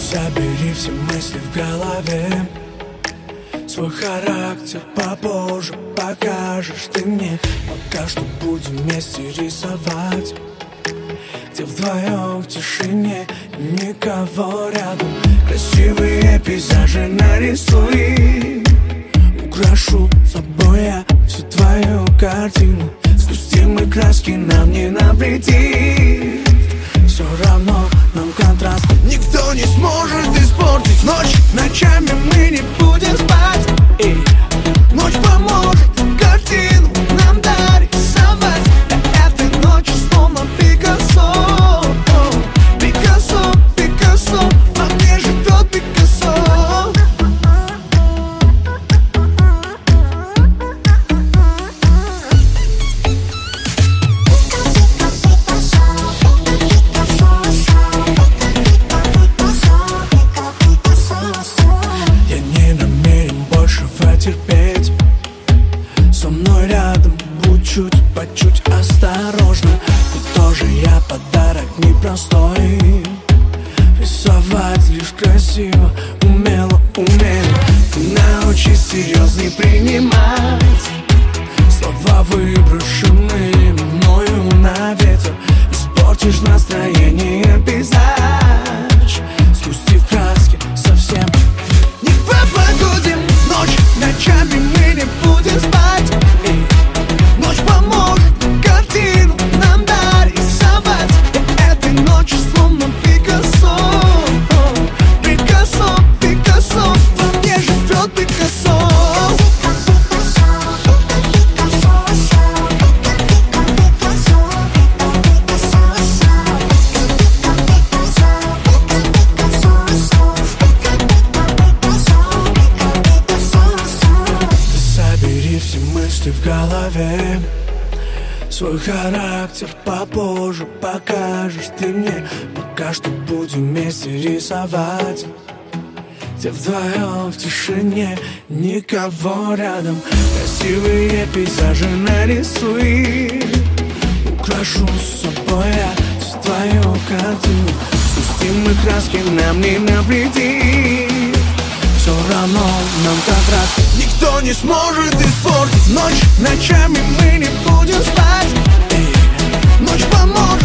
Собери все мысли в голове, свой характер попозже покажешь ты мне. Пока что будем вместе рисовать, где вдвоем в тишине, никого рядом. Красивые пейзажи нарисуй, украшу собой я всю твою картину. Спустим мы краски, нам не навредит. Все равно нам контраст никто не сможет испортить. Ночь, ночами мы не будем спать, и ночь поможет картину нам дорисовать. Этой ночи словно Пикассо, Пикассо, Пикассо, во мне живет Пикассо. Я не намерен больше терпеть. Со мной рядом будь чуть, по чуть осторожно. Ты тоже, я подарок непростой. Рисовать лишь красиво, умело, умело. Ты научись серьезно принимать слова, выброшенные мною на ветер. Испортишь настроение, пейзаж, спустив краски совсем. Не попадем, ночь, ночами мы не будем спать, и ночь поможет картину нам дорисовать. Этой ночью словно Пикассо, Пикассо, Пикассо, во мне живет Пикассо. Все мысли в голове, свой характер попозже покажешь ты мне. Пока что будем вместе рисовать, где вдвоем в тишине, никого рядом. Красивые пейзажи нарисуй, украшу с собой я всю твою картину. Спустим мы краски, нам не навредит. Все равно нам как раз никто не сможет испортить. Ночь, ночами мы не будем спать, и ночь поможет